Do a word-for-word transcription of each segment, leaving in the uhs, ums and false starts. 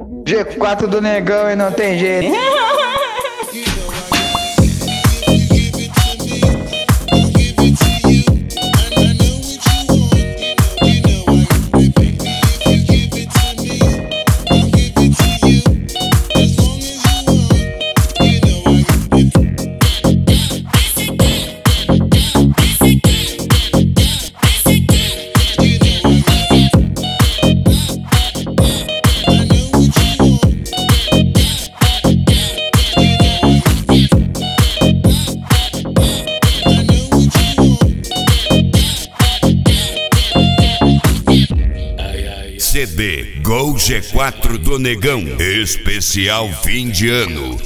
G quatro do negão e não tem jeito. C D Gol G quatro do Negão, especial fim de ano.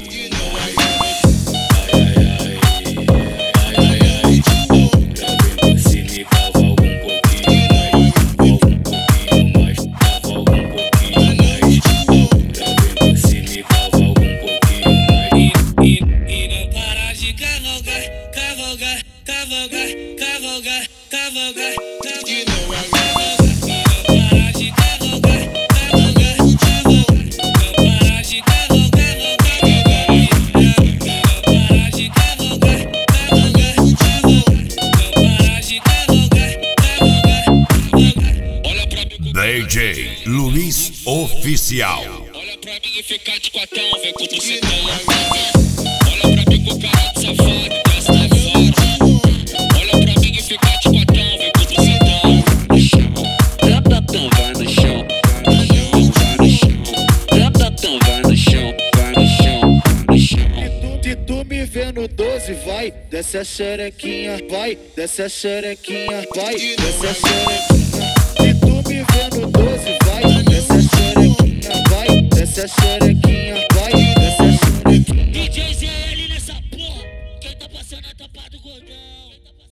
D J Luiz Oficial. Olha pra mim e fica de quatão, vem com o bucetão. Olha pra mim com cara de safado, gasta fora. Olha pra mim e fica de quatão, vem com o bucetão. No chão, ratatão, vai no chão, vai no chão, vai no chão. Ratatão, vai no chão, vai no chão, vai no chão. Se tu me vê no doze, vai, desce a xerequinha, vai, desce a xerequinha, vai, desce a xerequinha. Se tu me vê no doze, vai, desce a xerequinha, vai, desce a xerequinha.